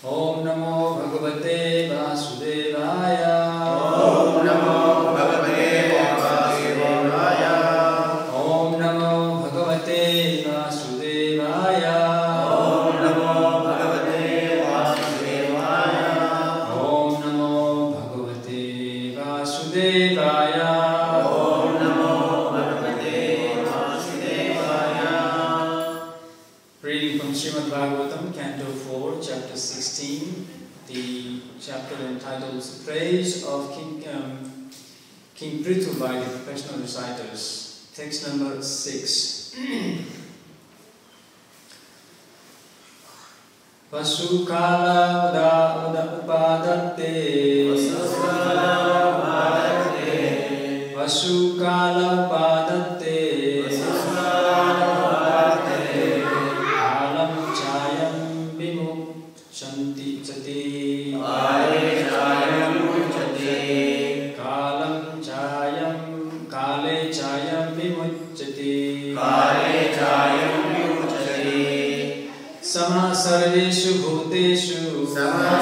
Om Namo Bhagavate Vasudevaya. Om Namo Bhagavate Vasudevaya. Om Namo Bhagavate Vasudevaya. Om Namo Bhagavate Vasudevaya. Om Namo Bhagavate Vasudevaya. Om Namo Bhagavate Vasudevaya. Reading from Srimad Bhagavatam, Canto 4, Chapter 16, the chapter entitled Praise of King Prithu by the professional reciters. Text number 6. Vasukala uda upadatte. Vasukala upadatte. Kalam chayam vimuchanti chati. Kalam chayam kale chayam vimucchati. Sama sarveshu bhuteshu. Sama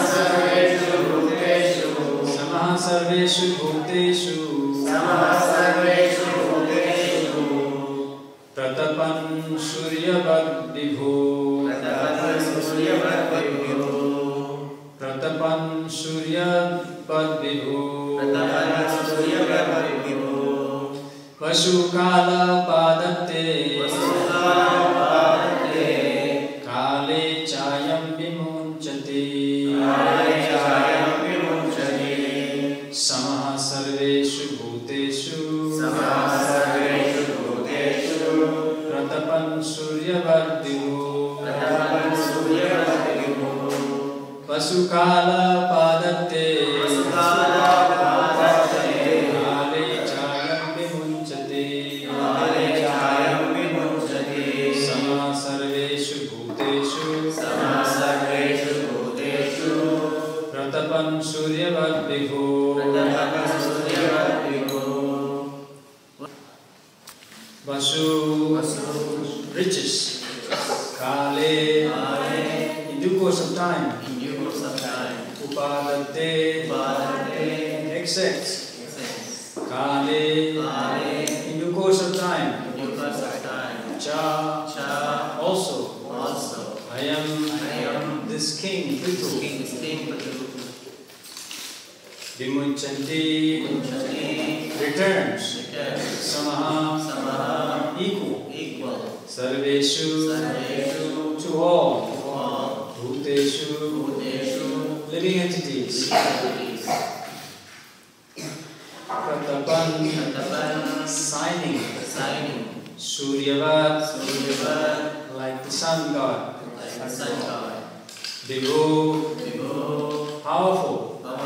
sarveshu bhuteshu. Pratapan suryavat vibhu. Pratapan suryavat vibhu. Vasukala padatte. Kale chayam vimunchati. Samaha sarveshu bhuteshu. Pratapan suryavat vibhu. Vasukala padatte. Kale chayam vimunchati. Samaha sarveshu bhuteshu. Pratapan suryavat vibhu. Vasu, riches. Kale, in due course of time. Upadatte, excess. Kale, in due course of time. Cha, also. I am this king, Prithu. Vimunchanti, returns. Samaha, equal. Sarveshu, to all. Bhuteshu, living entities. Pratapan, signing. Suryavat, like the sun god. Vibhu, powerful.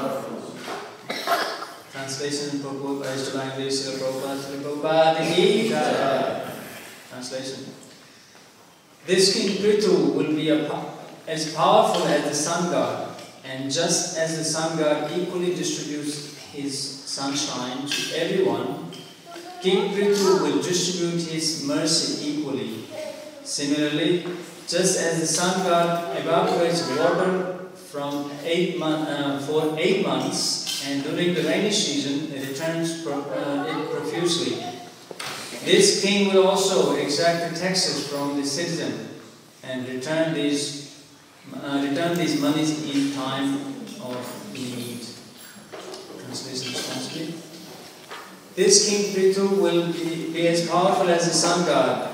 Translation proposed by Srila Prabhupada. Translation. This King Prithu will be as powerful as the sun god, and just as the sun god equally distributes his sunshine to everyone, King Prithu will distribute his mercy equally. Similarly, just as the sun god evaporates water for 8 months, and during the rainy season it returns it profusely, this king will also exact the taxes from the citizen and return these monies in time of need. Translation responsibly. This King Prithu will be as powerful as the sun god.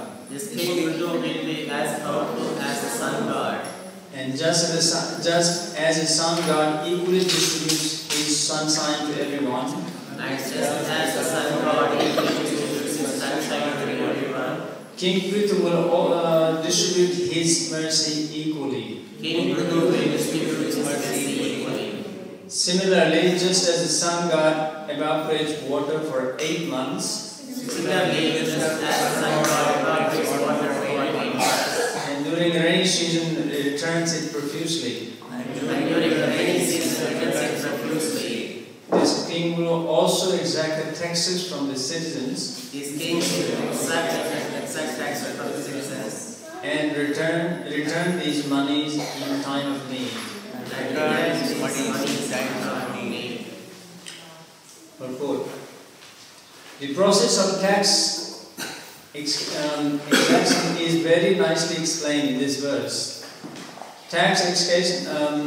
And just as the sun god equally distributes his sunshine to everyone, King Prithu will distribute his mercy equally. Similarly, just as the sun god evaporates water for 8 months, and during the rainy season it returns it profusely, this king will also exact the taxes from the citizens and return these monies in time of need. The process of tax exaction is very nicely explained in this verse. Tax exaction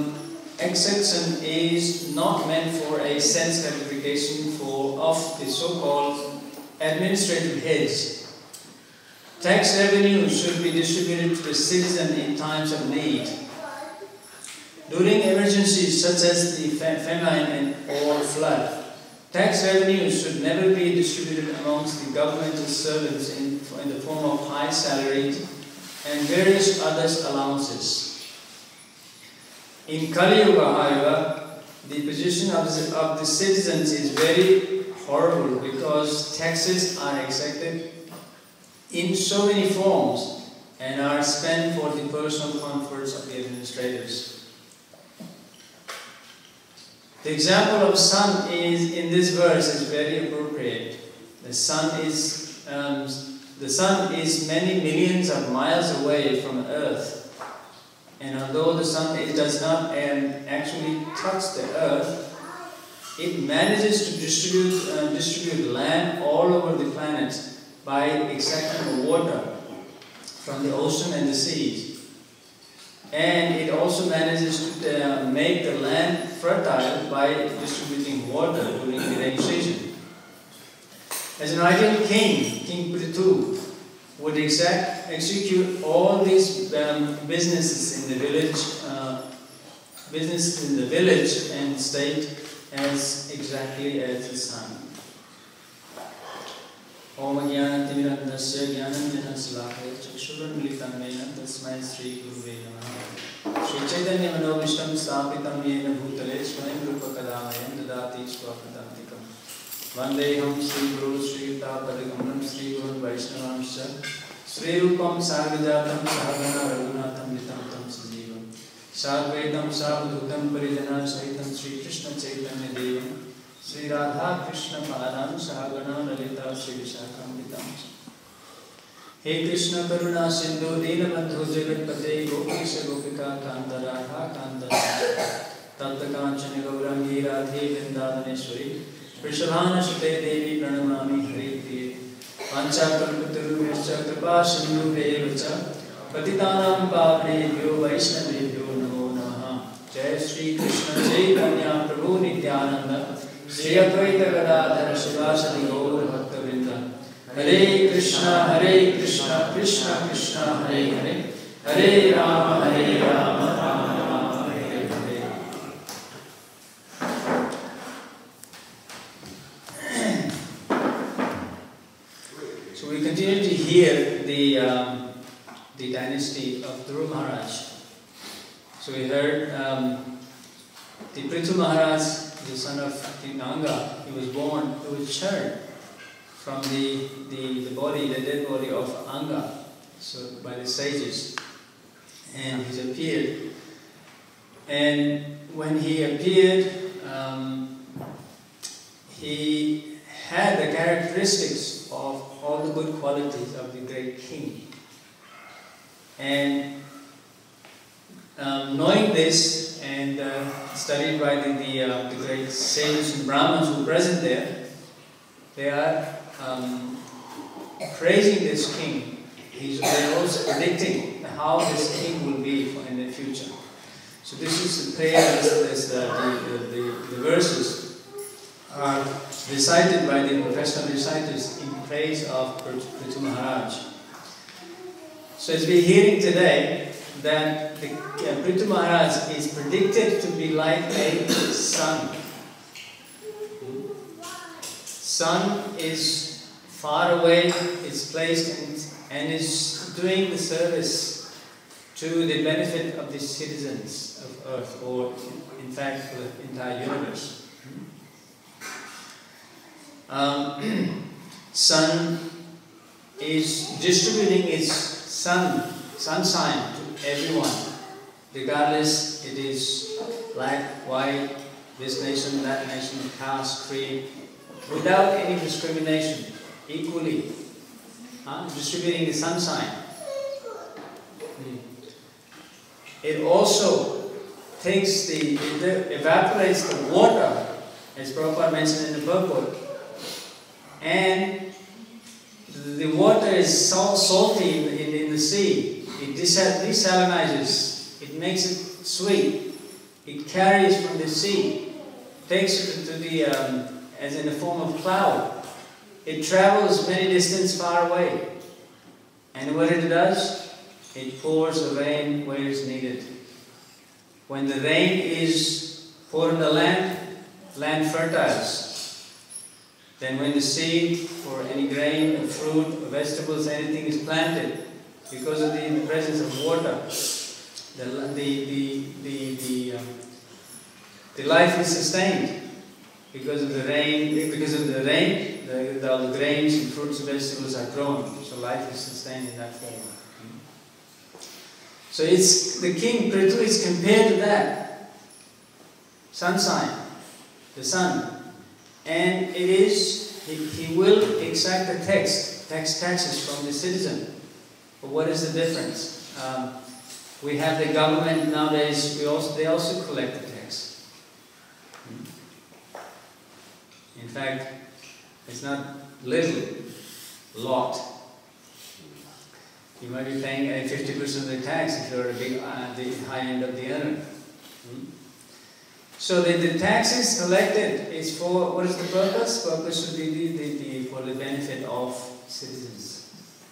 is not meant for a sense gratification of the so-called administrative heads. Tax revenue should be distributed to the citizen in times of need. During emergencies such as the famine or flood, tax revenue should never be distributed amongst the governmental servants in the form of high salaries and various other allowances. In Kali Yuga, however, the position of the citizens is very horrible because taxes are exacted in so many forms and are spent for the personal comforts of the administrators. The example of sun in this verse is very appropriate. The sun is many millions of miles away from Earth. And although the sun does not actually touch the earth, it manages to distribute land all over the planet by extracting water from the ocean and the seas. And it also manages to make the land fertile by distributing water during the rainy season. As an ideal king, King Prithu would execute all these businesses in the village and state as exactly as the sun. Om Jnanatimirandasya Jnananjanasalakaya Chakshurunmilitam Mena Tasmai Sri Guruve Namaha Sri Chaitanya Manovishtam Sthapitam Yena Bhutale Swayam Rupa Kadamayam Dadati Swapadantikam Vandeham Sri Guru Sri Tapadikam Sri Guru Vaishnavamsha Sri Rupam Sarvajatam Sahagana Raghunatham Vitam Tam Sajivam Sarvedam Sarvadutam Parijana Sahitam Sri Krishna Chaitanya Devam Sri Radha Krishna Padan Sahagana Lalita Sri Vishakam. He Krishna Karuna Sindhu Dina Bandhu Jagat Pate Gopisa Gopika Kanta Radha Kanta Tatta Kanchana Gaurangi Radhe Vrindavaneshwari Prishavana Sute Devi Pranamami Hare Priye Pancha Kalpataru Yascha Kripa Sindhu Devacha Patitanam Pavnebhyo Vaishnavebhyo Namo Namaha. Jai Sri Krishna Chaitanya Prabhu Nityananda Shri Advaita Gadadhara Shivasadi Gaur Bhakta Vrinda. Hare Krishna Krishna Krishna Hare Hare Hare Rama Rama Rama Hare Hare. So we continue to hear the dynasty of Dhruva Maharaj. So we heard the Prithu Maharaj, the son of King Nanga, he was churned from the dead body of Anga, so by the sages, and he appeared. And when he appeared, he had the characteristics of all the good qualities of the great king. And knowing this and studied by the great sages and Brahmins who were present there, they are praising this king. They are also predicting how this king will be in the future. So this is the prayer, the verses are recited by the professional reciters in praise of Prithu Maharaj. So as we're hearing today, that the Prithu Maharaj is predicted to be like a sun. Sun is far away, is placed and is doing the service to the benefit of the citizens of Earth, or in fact for the entire universe. Sun is distributing its sunshine to everyone, regardless it is black, white, this nation, that nation, caste, creed, without any discrimination, equally, distributing the sunshine. It also takes it evaporates the water, as Prabhupada mentioned in the purport, and the water is so salty in the sea. It desalinizes. It makes it sweet. It carries from the sea, takes it to the as in the form of cloud. It travels many distance far away, and what it does, it pours the rain where it's needed. When the rain is poured on the land fertiles. Then when the seed or any grain, fruit, or vegetables, anything is planted, because of the presence of water, the life is sustained. Because of the rain, the grains and fruits and vegetables are grown, so life is sustained in that form. So it's the king Prithu is compared to that sun sign, the sun. And it is, he will exact the taxes from the citizen. But what is the difference? We have the government nowadays, they also collect the tax. In fact, it's not little, a lot. You might be paying 50% of the tax if you're the high end of the earner. So the taxes collected is for, what is the purpose? Purpose should be for the benefit of citizens.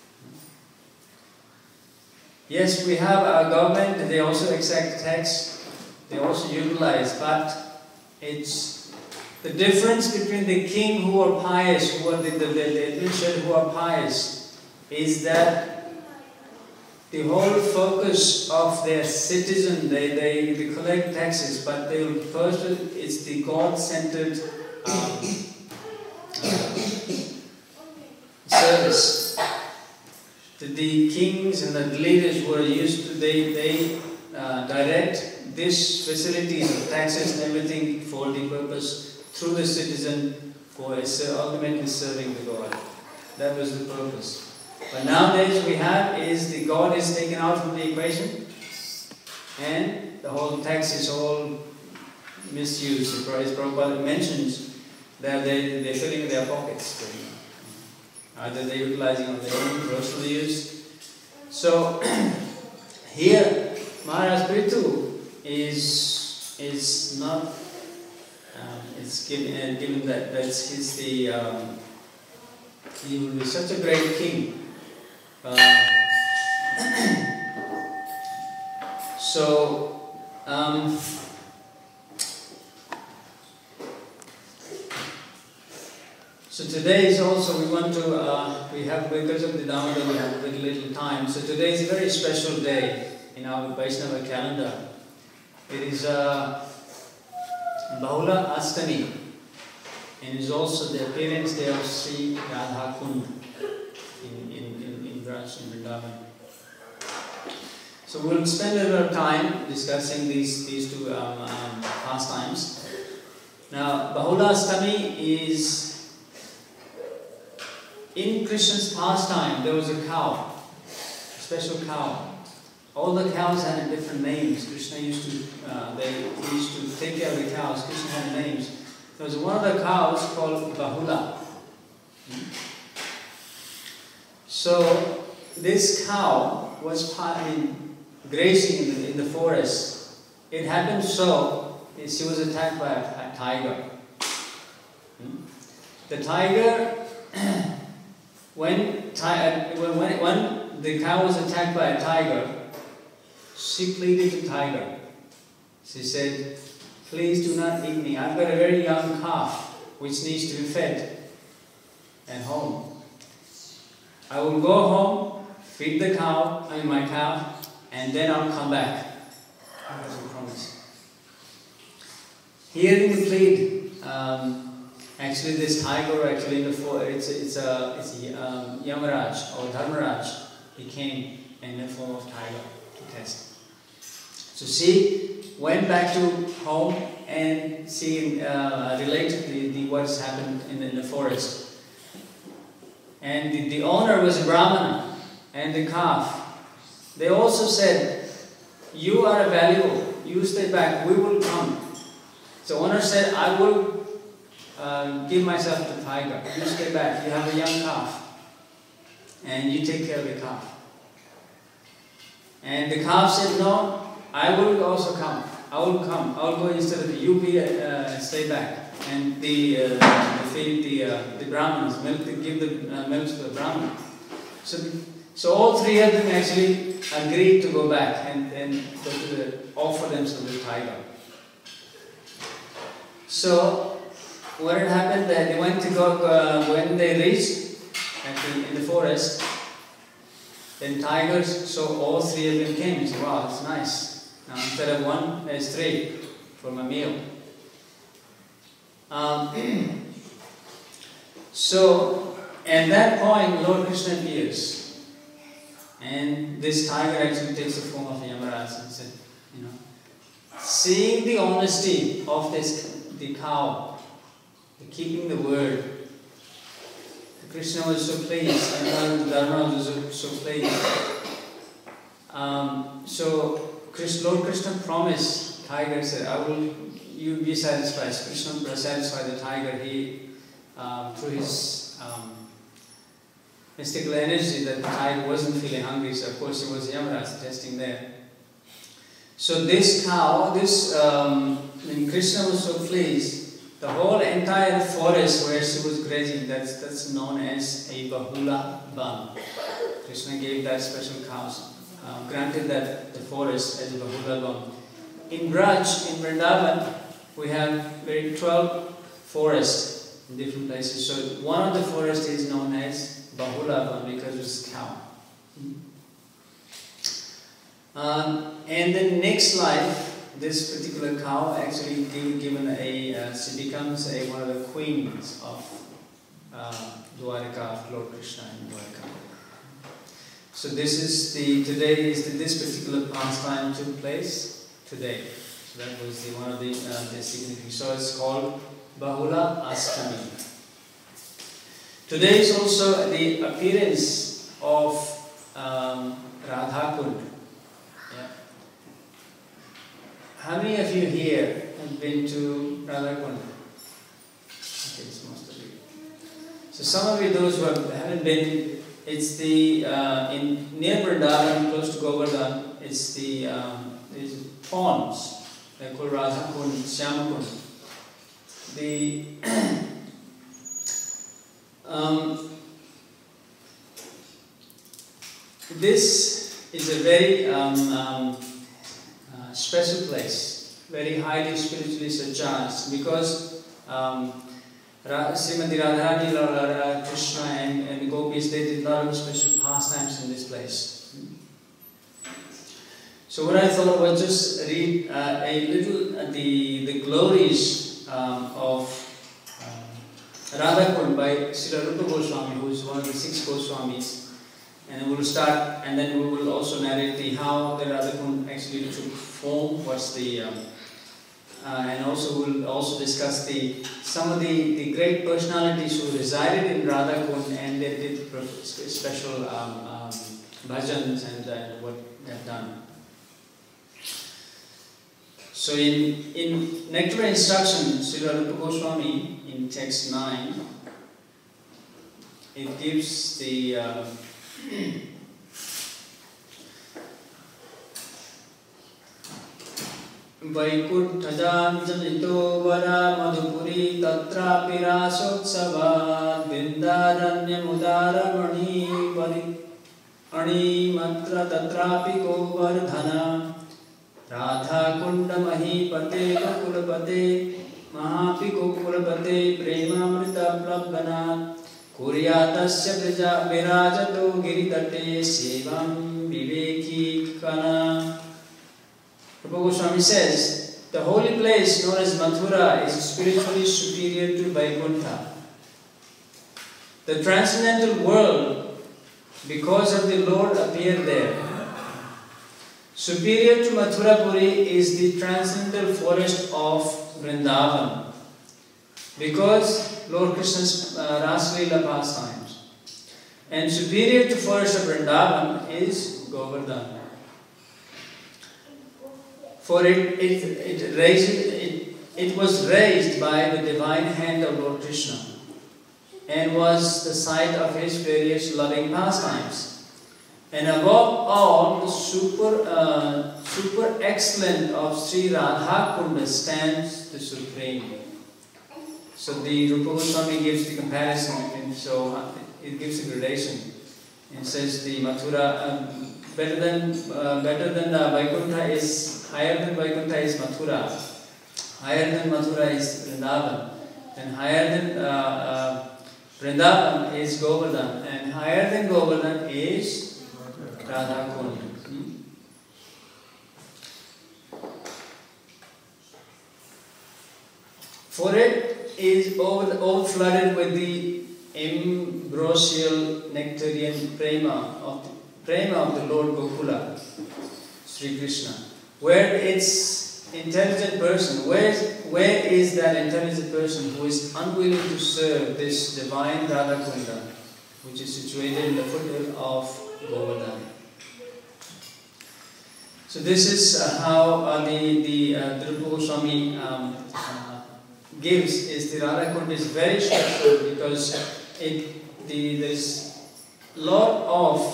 Yes, we have our government, they also exact tax, they also utilize, but it's the difference between the king who are pious, who are the administrators who are pious, is that the whole focus of their citizen, they collect taxes, but they will first, it's the God-centered service. The kings and the leaders who are used to, they direct these facilities of taxes and everything for the purpose through the citizen for ultimately serving the God. That was the purpose. But nowadays we have is the God is taken out from the equation, and the whole tax is all misused. Prabhupada mentions that they're filling their pockets. Either they're utilizing on their own personal use. So here Maharaj Prithu is not. It's given that he's he will be such a great king. So today is also, we want to, we have, because of the Damodar, we have very little time. So today is a very special day in our Vaishnava calendar. It is Bahula Astami, and is also the appearance day of Sri Radha Kund in Vrindavan. So we'll spend a little time discussing these two pastimes. Now, Bahula Astami is, in Krishna's pastime, there was a cow, a special cow. All the cows had different names. Krishna used to, he used to take care of the cows. Krishna had names. There was one of the cows called Bahula. So this cow was grazing in the forest. It happened so, she was attacked by a tiger. The tiger, when the cow was attacked by a tiger, she pleaded to the tiger. She said, "Please do not eat me. I've got a very young calf which needs to be fed at home. I will go home, feed the cow, my calf, and then I'll come back." That was a promise. Hearing the plea, actually this tiger, actually in the forest, it's Yamaraj or Dharmaraj. He came in the form of tiger to test. So she went back to home and she related what has happened in the forest. And the owner was a Brahmana, and the calf. They also said, "You are valuable. You stay back. We will come." So owner said, "I will give myself to tiger. You stay back. You have a young calf, and you take care of the calf. And the calf said, no, I will also come. I will come. I will go instead of you. Stay back. And they feed the Brahmins, give the milk to the Brahmin. So all three of them actually agreed to go back and go to offer themselves to the tiger. So what had happened that they went to go when they reached in the forest. Then tigers saw all three of them came and said, wow, that's nice. Now instead of one, there's three for my meal. So at that point, Lord Krishna appears. And this tiger actually takes the form of Yamaraj and said, seeing the honesty of the cow, keeping the word, Krishna was so pleased, and Dharma was so pleased. So Lord Krishna promised tiger, said, you be satisfied. Krishna satisfied the tiger. He, through his mystical energy, that the tiger wasn't feeling hungry. So of course it was Yamaraj testing there. So this cow, when Krishna was so pleased, the whole entire forest where she was grazing, that's known as a Bahula Ban. Krishna gave that special cows, granted that the forest as a Bahula Ban. In Braj, in Vrindavan, we have 12 forests in different places. So one of the forests is known as Bahula Ban because it's cow. And the next life, this particular cow actually given she becomes one of the queens of Dwarka, of Lord Krishna in Dwarka. So this particular pastime took place today. So that was one of the significance. So it's called Bahula Astami. Today is also the appearance of Radha Kund. How many of you here have been to Radha Kund? Okay, it's most of you. So some of you, those who haven't been, it's the near Vrindavan, close to Govardhan. It's the these ponds. They're called Radha Kund, Shyama Kund. This is a very special place, very highly spiritually charged, because Srimati Radharani, Lord Krishna and the gopis, they did a lot of special pastimes in this place. So what I thought was just read a little the glories of Radha Kund by Srila Rupa Goswami, who is one of the 6 Goswamis. And we will start, and then we will also narrate how the Radha Kund actually took form. What's the and also we'll also discuss some of the great personalities who resided in Radha Kund, and they did special bhajans and what they have done. So in Nectar Instruction, Srila Rupa Goswami in text 9, it gives the Vaikunthajamjanito vara madhupuri tatrapi rasotsava Vrindaranyamudara mani matra tatrapi govardhana Radha kunda mahipate kulapate mahapi kulapate premamrita plabhana Kuryatasya virajato giridate sevam viveki kana. Rupa Goswami says, the holy place known as Mathura is spiritually superior to Vaikuntha. The transcendental world, because of the Lord, appeared there. Superior to Mathurapuri is the transcendental forest of Vrindavan, because Lord Krishna's Rasalila pastimes. And superior to forest of Vrindavan is Govardhan. For it it was raised by the divine hand of Lord Krishna and was the site of his various loving pastimes. And above all, the super excellent of Sri Radha Kunda stands the supreme. So the Rupa Goswami gives the comparison, and so it gives a gradation. It says the Mathura better than Vaikuntha is higher than Vaikuntha is Mathura, higher than Mathura is Vrindavan, and higher than Vrindavan is Govardhan, and higher than Govardhan is Radha Kund. For it is overflooded with the ambrosial nectarian prema of the Lord Gokula, Sri Krishna. Where its intelligent person, where is that intelligent person who is unwilling to serve this divine Radha Kunda, which is situated in the foothill of Govardhan? So this is how the Rupa Goswami gives is the Radha Kunda is very special because there's a lot of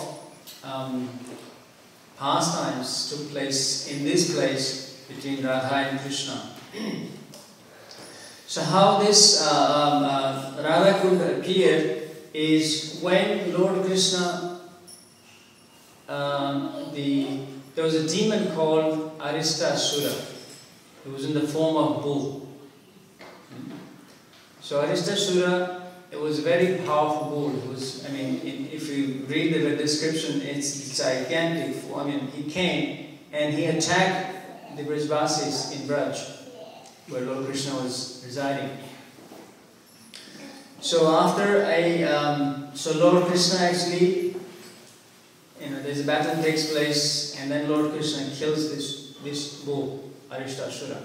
pastimes took place in this place between Radha and Krishna. So how this Radha Kunda appeared is when Lord Krishna, there was a demon called Aristasura. It was in the form of bull. So Aristasura, it was a very powerful bull. It was, if you read the description, it's gigantic. He came and he attacked the Brajvasis in Braj, where Lord Krishna was residing. So after so Lord Krishna actually, there's a battle that takes place, and then Lord Krishna kills this bull, Aristasura.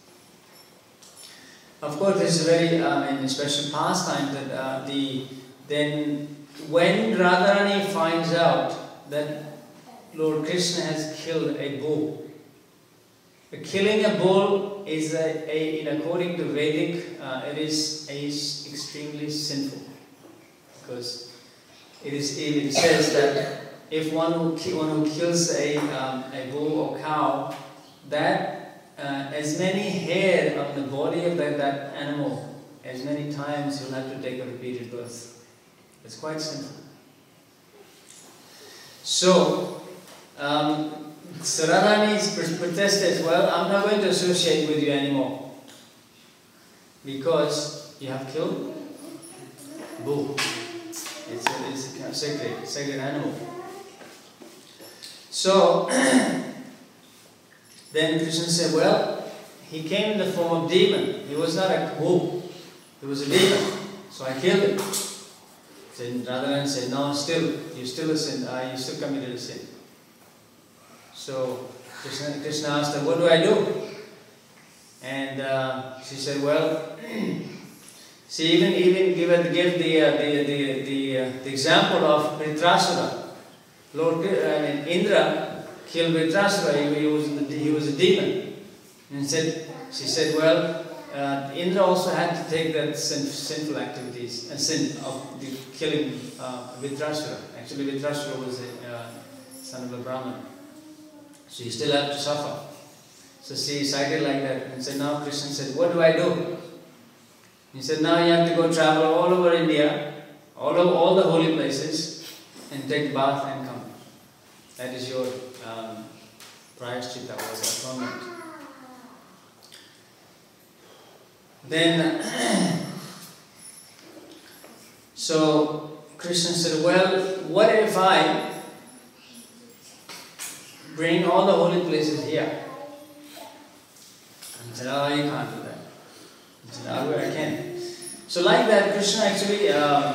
Of course, this is a very special pastime that then when Radharani finds out that Lord Krishna has killed a bull, killing a bull is according to Vedic, it is extremely sinful, because it says that if one who kills a bull or cow, that as many hair of the body of that animal, as many times you'll have to take a repeated birth. It's quite simple. So, Radharani protested, well, I'm not going to associate with you anymore because you have killed a bull. It's a sacred animal. So, then Krishna said, well, he came in the form of demon. He was not a bull. He was a demon. So I killed him. Then Radharani said, no, you still a sin. You still committed a sin. So Krishna asked her, what do I do? And she said, well, she even give the example of Vritrasura. Indra killed Vritrasura. He was a demon. And she said, well, Indra also had to take that sinful activities and sin of the killing Vritrasura. Actually, Vritrasura was a son of a Brahmin. So you still have to suffer. So she cited like that and said, now Krishna said, what do I do? He said, now you have to go travel all over India, all the holy places, and take bath and come. That is your prayashchitta, was atonement. Then, so Krishna said, well, what if I bring all the holy places here? And he said, oh, you can't do that. He said, oh, I can. So like that, Krishna actually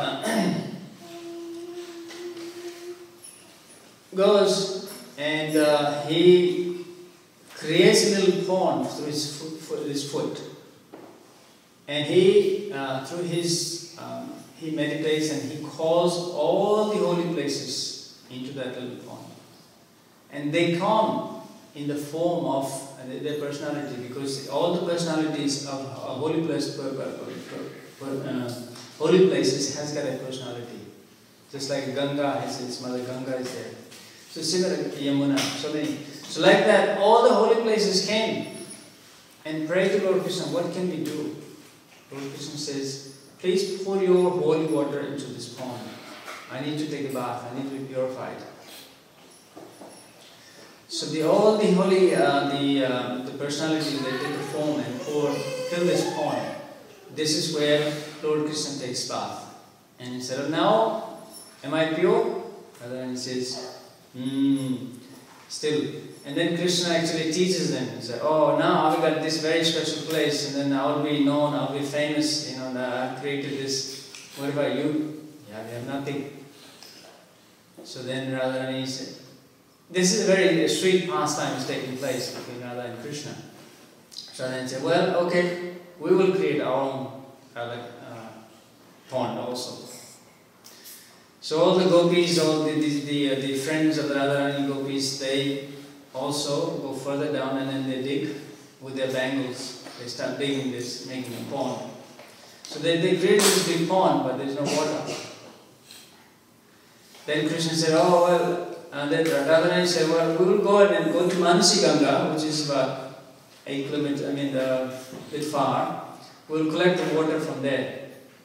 goes and he creates a little pond through his foot. And he, through his, he meditates and he calls all the holy places into that little pond. And they come in the form of their personality, because all the personalities of a holy place, holy places has got a personality. Just like Ganga has its mother, Ganga is there. So similar, Yamuna, so many. So like that, all the holy places came and prayed to Lord Krishna, what can we do? Lord Krishna says, please pour your holy water into this pond. I need to take a bath, I need to be purified. So all the holy, the personalities, they take the form and fill this pond. This is where Lord Krishna takes bath. And he said, now, am I pure? And then he says, still. And then Krishna actually teaches them. He said, oh, now I've got this very special place, and then I'll be known, I'll be famous, I've created this. What about you? Yeah, we have nothing. So then Radharani said, this is a very sweet pastime is taking place between Radha and Krishna. So then he said, well, okay, we will create our own pond also. So all the gopis, all the friends of the Radharani gopis, they also go further down and then they dig with their bangles. They start digging this, making a pond. So they create this big pond, but there's no water. Then Krishna said, oh well, and then Radharani said, well, we will go and go to Manasi Ganga, which is about 8 kilometers, a bit far. We will collect the water from there.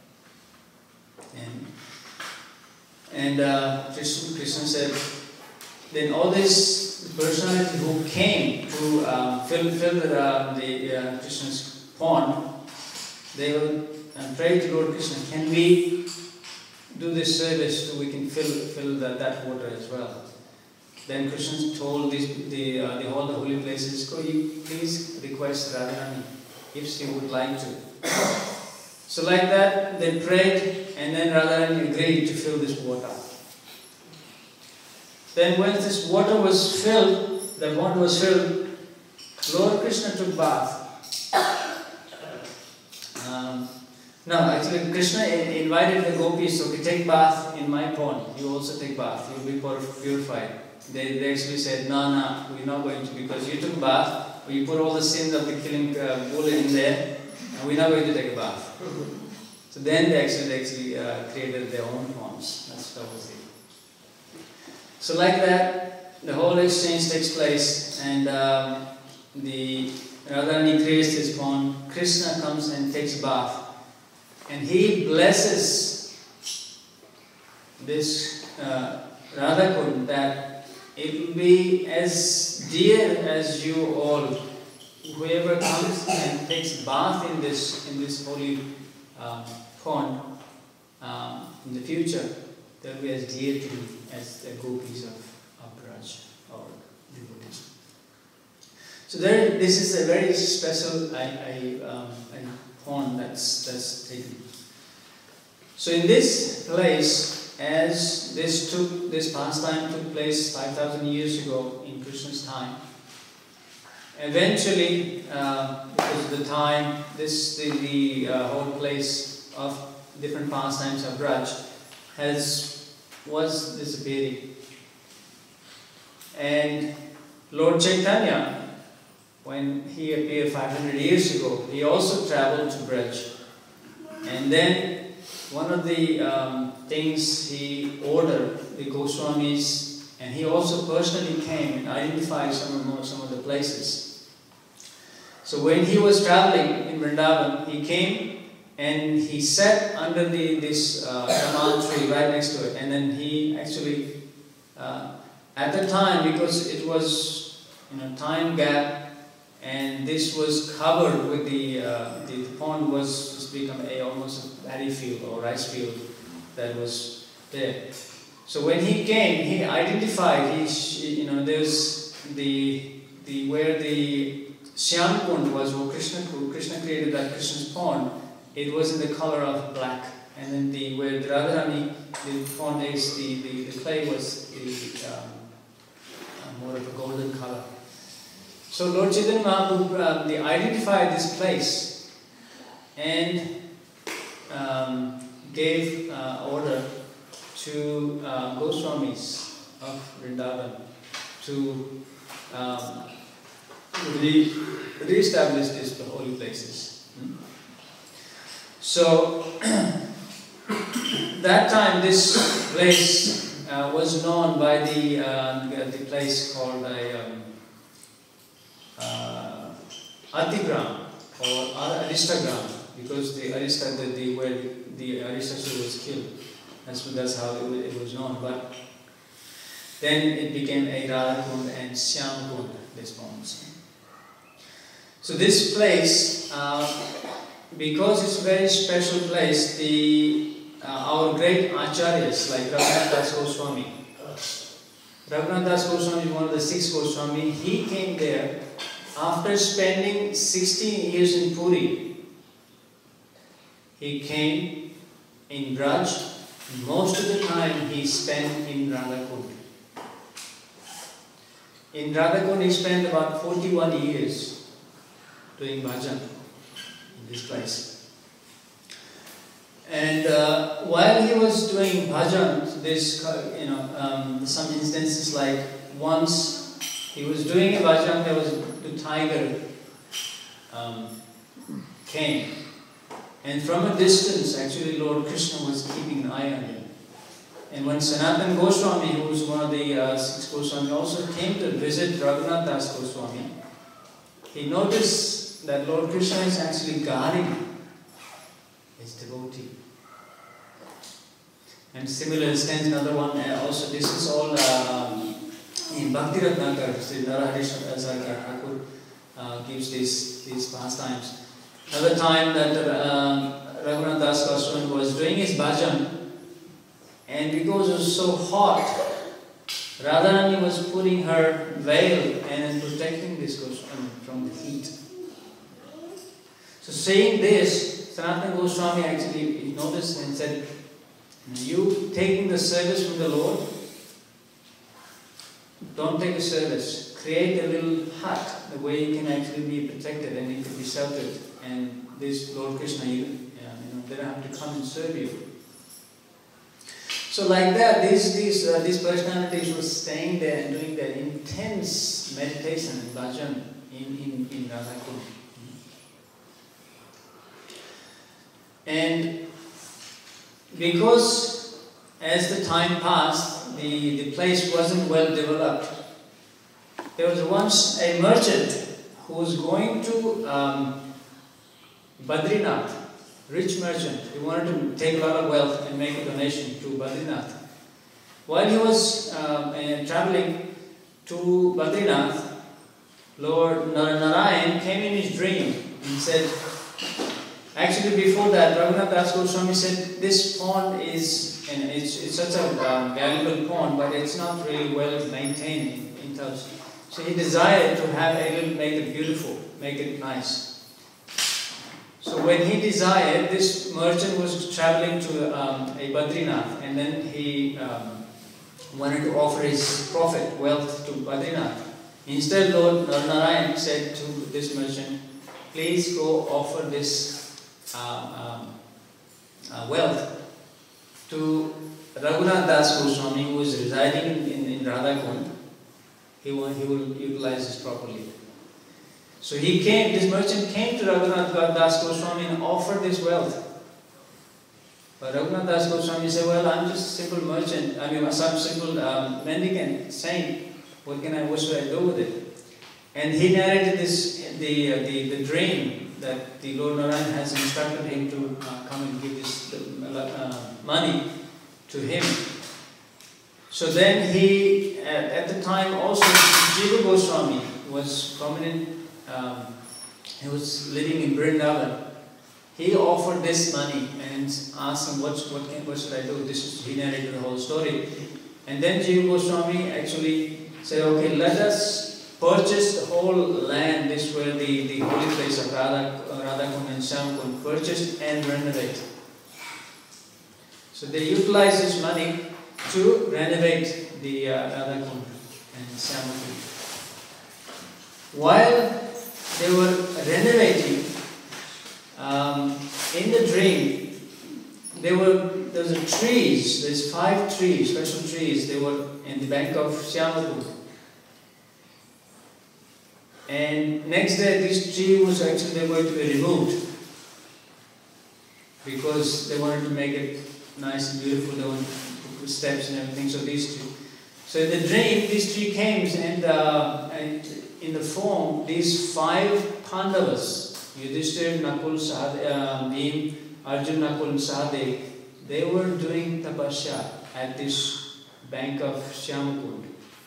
And Krishna said, then all this personality who came to fill the Krishna's pond, they will pray to Lord Krishna, can we do this service so we can fill that water as well? Then Krishna told all the holy places, go you please request Radharani if she would like to. So like that, they prayed, and then Radharani agreed to fill this water. Then when this water was filled, the pond was filled, Lord Krishna took bath. No, actually Krishna invited the gopis, okay, take bath in my pond. You also take bath, you will be purified. They actually said, no, we're not going to, because you took bath, you put all the sins of the killing bull in there, and we're not going to take a bath. So then they actually created their own ponds. That was it. So like that, the whole exchange takes place, and the Radharani creates this pond. Krishna comes and takes bath, and he blesses this Radhakund that it will be as dear as you all. Whoever comes and takes bath in this holy pond in the future, they will be as dear to me as the gopis of Braj or devotees. So this is a very special pond that's taken. So in this place, as this pastime took place 5,000 years ago in Krishna's time, eventually, because of the time, the whole place of different pastimes of Braj was disappearing. And Lord Chaitanya, when he appeared 500 years ago, he also traveled to Braj. And then one of the things he ordered the Goswamis, and he also personally came and identified some of the places. So when he was traveling in Vrindavan, he came and he sat under this Raman tree right next to it. And then he actually, at the time, because it was time gap, and this was covered with the pond was just become almost a paddy field or rice field that was there. So when he came, he identified there's where the Shyam Kund was, where Krishna created that Krishna's pond. It was in the color of black, and then where the Radharani, the pond is, the clay was more of a golden color. So Lord Chaitanya Mahaprabhu they identified this place and gave order to Goswamis of Vrindavan to re-establish these holy places. So that time this place was known by the place called Atigram or Aristagram, because the where the Aristasura was killed. That's how it was known. But then it became a Radhakund and Syamakund, this ponds. So this place, because it's a very special place, our great acharyas like Raghunath Das Goswami. Raghunath Das Goswami is one of the 6 Goswami. He came there after spending 16 years in Puri. He came in Braj. Most of the time he spent in Radhakund. In Radhakund he spent about 41 years doing bhajan in this place. And while he was doing bhajan, this some instances like once he was doing a bhajan, there was the tiger came, and from a distance, actually Lord Krishna was keeping an eye on him. And when Sanatan Goswami, who was one of the 6 Goswami, also came to visit Raghunath Das Goswami, he noticed that Lord Krishna is actually guarding his devotee. And similar stands another one also. This is all in Bhakti Ratnakar. Sri Narahari Sarkar Thakur gives these pastimes. Another time that Raghunath Das Goswami was doing his bhajan, and because it was so hot, Radharani was putting her veil and protecting this Goswami from the heat. So saying this, Sanatana Goswami actually noticed and said, you taking the service from the Lord, don't take a service. Create a little hut, the way you can actually be protected and you can be sheltered. And this Lord Krishna, they don't have to come and serve you. So like that, these personalities were staying there and doing their intense meditation and bhajan in Radhakund. And because as the time passed, the place wasn't well developed, there was once a merchant who was going to Badrinath, rich merchant. He wanted to take a lot of wealth and make a donation to Badrinath. While he was traveling to Badrinath, Lord Narayan came in his dream and said, actually before that, Raghunath Das Goswami said, this pond is, and it's such a valuable pond, but it's not really well maintained in terms. So he desired to have make it beautiful, make it nice. So when he desired, this merchant was traveling to a Badrinath, and then he wanted to offer his profit, wealth to Badrinath. Instead, Lord Narayan said to this merchant, please go offer this wealth to Raghunath Das Goswami, who is residing in Radhakund. He will utilize this properly. So this merchant came to Raghunath Das Goswami and offered this wealth. But Raghunath Das Goswami said, well, I'm just a simple merchant, some simple mendicant, saint. What should I do with it? And he narrated the dream that the Lord Narayan has instructed him to come and give this money to him. So then he, at the time also, Jiva Goswami was prominent. He was living in Vrindavan. He offered this money and asked him, what should I do? He narrated the whole story. And then Jiva Goswami actually said, okay, let us purchase the whole land, this where the holy place of Radhakund and Syamakund, purchased and renovate. So they utilized this money to renovate the Radhakund and Syamakund. While they were renovating, in the dream, there was trees. There's 5 trees, special trees. They were in the bank of Syamakund. And next day, this tree was actually going to be removed because they wanted to make it nice and beautiful. They wanted to put steps and everything. So these two. So in the dream, this tree came and in the form, these 5 Pandavas, Yudhishthira, Nakul, Bhim, Arjun, Nakul, and Sahadev, they were doing tapasya at this bank of Shyamkund.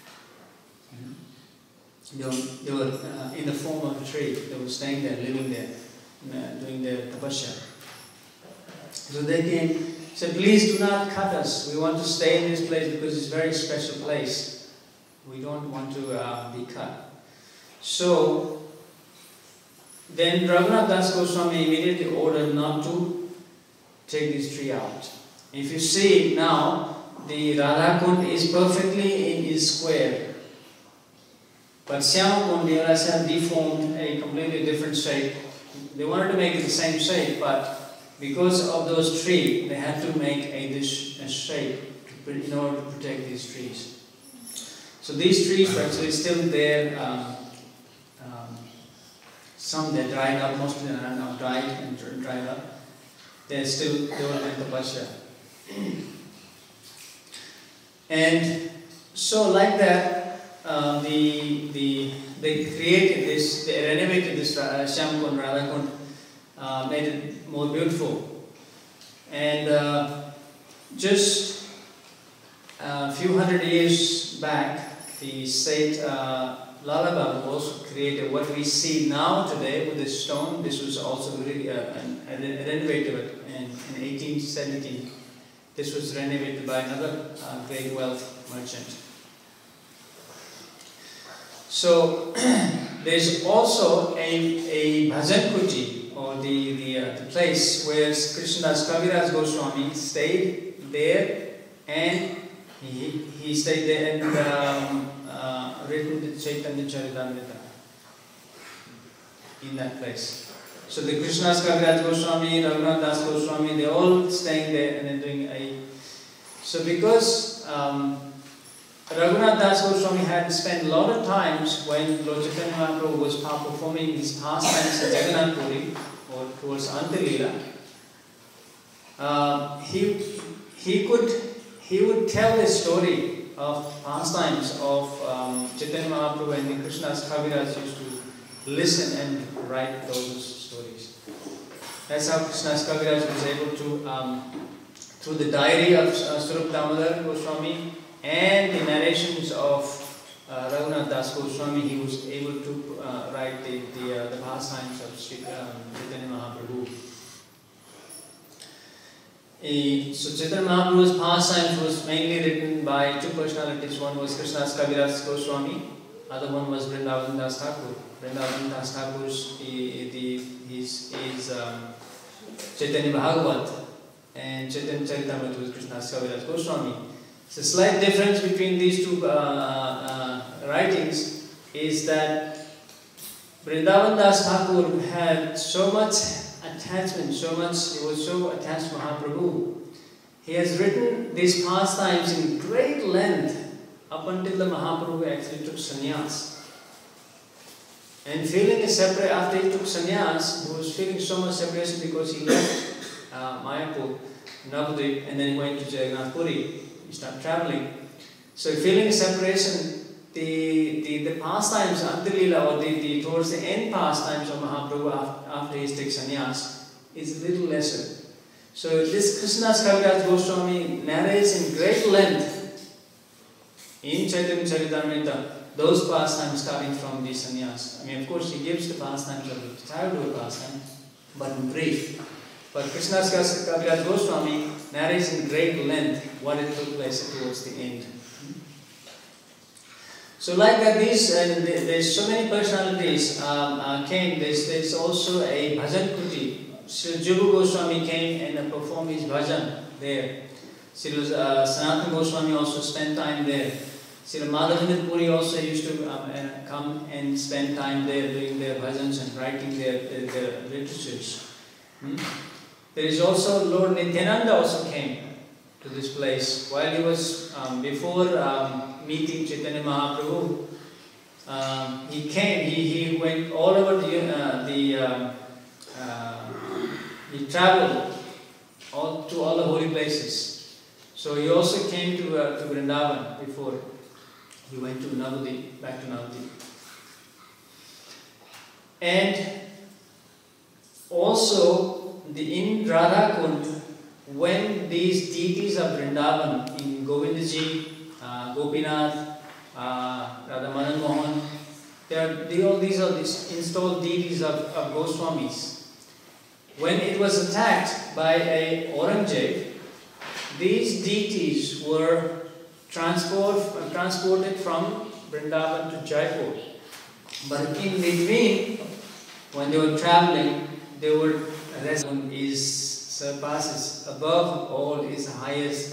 They were in the form of a tree. They were staying there, living there, doing their tapasya. So they came, said, please do not cut us. We want to stay in this place because it's a very special place. We don't want to be cut. So then Raghunath Das Goswami immediately ordered not to take this tree out. If you see now, the Radhakund is perfectly in its square. But Syamakund, the Rasa deformed a completely different shape. They wanted to make it the same shape, but because of those trees, they had to make a shape in order to protect these trees. So these trees were actually still there. Some they dried up, most of them are now dried and dried up. They were in tapasya. And so like that, they created this, they renovated this Shyamkund, Radhakund, made it more beautiful. And just a few hundred years back, the State Lala Babu also created what we see now today with this stone. This was also really renovated in 1817. This was renovated by another great wealth merchant. So there's also a Bhajan Kuti, or the place where Krishnadas Kaviraj Goswami stayed there, and he stayed there and written the Chaitanya Charitamrita in that place. So the Krishnadas Kaviraj Goswami, Raghunath Das Goswami, they're all staying there and they're doing a. So because Raghunath Das Goswami had spent a lot of times when Lord Chaitanya Mahaprabhu was performing his pastimes at Jagannath Puri or towards Antalila, he would tell the story of pastimes of Chaitanya Mahaprabhu, and the Krishnadas Kaviraj used to listen and write those stories. That's how Krishnadas Kaviraj was able to, through the diary of Swarup Damodar Goswami and the narrations of Raghunath Das Goswami, he was able to write the pastimes of Chaitanya Mahaprabhu. So Chaitanya Mahaprabhu's pastimes was mainly written by 2 personalities. One was Krishnadas Kaviraj Goswami, other one was Vrindavan Das Thakur. Vrindavan Das Thakur's is Chaitanya Bhagavat, and Chaitanya Charitamrita was Krishnadas Kaviraj Goswami. The slight difference between these two writings is that Vrindavan Das Thakur had so much attachment, he was so attached to Mahaprabhu. He has written these pastimes in great length up until the Mahaprabhu actually took sannyas. And feeling separate after he took sannyas, he was feeling so much separation because he left Mayapur, Navadvip, and then he went to Jagannath Puri. He started traveling. So feeling a separation, the pastimes, Antalila, or towards the end pastimes of Mahaprabhu after he takes sannyas is a little lesser. So this Krishnadas Kaviraj Goswami narrates in great length in Chaitanya Charitamrita those pastimes starting from the sannyas. I mean, of course, he gives the pastimes of the childhood pastime, but in brief. But Krishnadas Kaviraj Goswami narrates in great length what it took place towards the end. So like that, there's so many personalities came. There's also a bhajan kuti. Sri Jubu Goswami came and performed his bhajan there. Sri Sanatana Goswami also spent time there. Sri Madhavendra Puri also used to come and spend time there doing their bhajans and writing their literatures. There is also Lord Nityananda also came to this place while he was before meeting Chaitanya Mahaprabhu. he went all over he traveled to all the holy places. So he also came to Vrindavan before he went to Navadip, back to Navadip. And also in Radha Kund, when these deities of Vrindavan in Govindaji, Gopinath, Radha Madan Mohan, these are installed deities of Goswamis. When it was attacked by a Aurangzeb, these deities were transported from Vrindavan to Jaipur. But in between, when they were traveling, they were surpasses above all, is the highest.